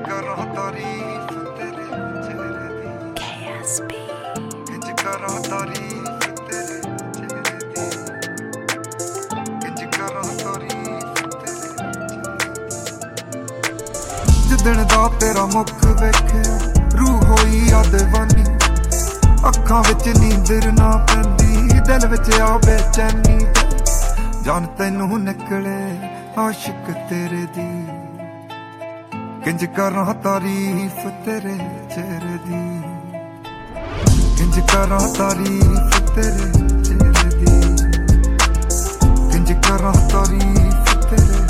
करा तारीफ तेरे चेहरे दी KSB इंज करा तारीफ तेरे चेहरे दी इंज करा तारीफ तेरे जिदण दा तेरा मुख वेखिया रूह होई आ दीवानी अखां विच नींदर ना पैंदी दिल विच आ बेचैनी जान तैनू निकले आशिक तेरे दी किंज करा तारीफ तेरे चेहरे दी किंज करा तारीफ तेरे चेहरे दी किंज करा तारीफ तेरे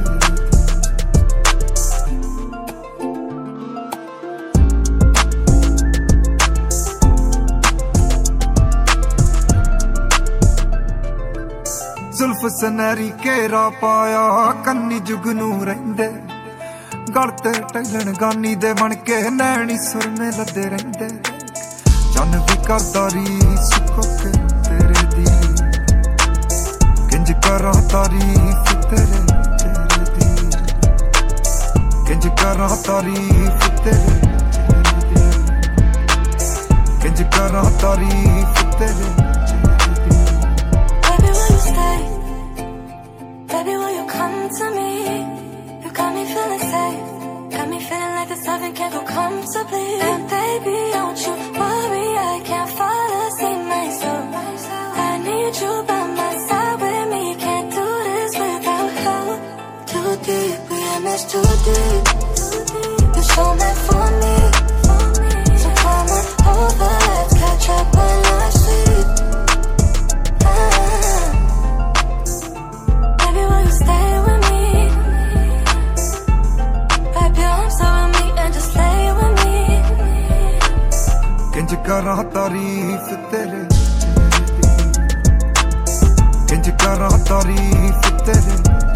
जुल्फ सनैरी घेरा पाया कन्नी जुगनू रहिंदे गल ते टैलन गानी दे बन के नैनी सुरमे लदे रहिंदे चन भी करदा रीस कोके तेरे दी किंज करा तारीफ तेरे चेहरे दी किंज करा तारीफ तेरे चेहरे दी किंज करा तारीफ तेरे Baby, will you come to me? You got me feeling safe. Got me feeling like this loving can't go comfortably. And baby, don't you worry, I can't fall asleep myself. I need you by my side with me. Can't do this without help. Too deep, we are meant too deep. You're so meant for me. So come on over, let's catch up when I sleep. Stay with me, wrap your arms around me and just lay with me. किंज करा तारीफ तेरे किंज करा तारीफ तेरे